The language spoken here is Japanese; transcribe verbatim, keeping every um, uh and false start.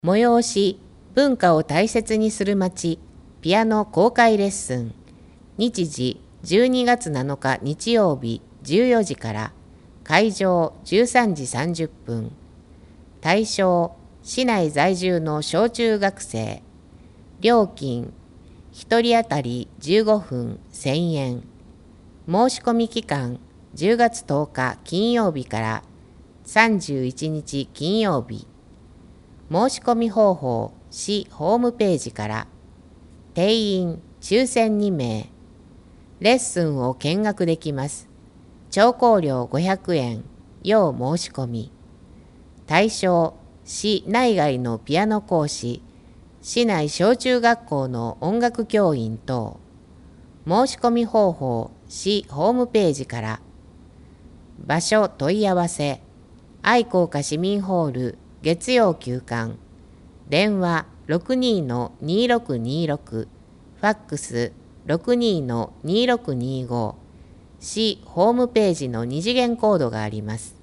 催し、文化を大切にする街、ピアノ公開レッスン。日時じゅうにがつなのか日曜日じゅうよじから、会場じゅうさんじさんじゅっぷん。対象、市内在住の小中学生。料金、ひとり当たりじゅうごふんせんえん。申し込み期間、じゅうがつとおか金曜日からさんじゅういちにち金曜日。申し込み方法、市ホームページから。定員、抽選にめい。レッスンを見学できます。聴講料ごひゃくえん、要申し込み。対象、市内外のピアノ講師、市内小中学校の音楽教員等。申し込み方法、市ホームページから。場所問い合わせ、愛好家市民ホール、月曜休館。電話 ろくにーのにーろくにーろく、ファックス ろくにーのにーろくにーご、市ホームページの二次元コードがあります。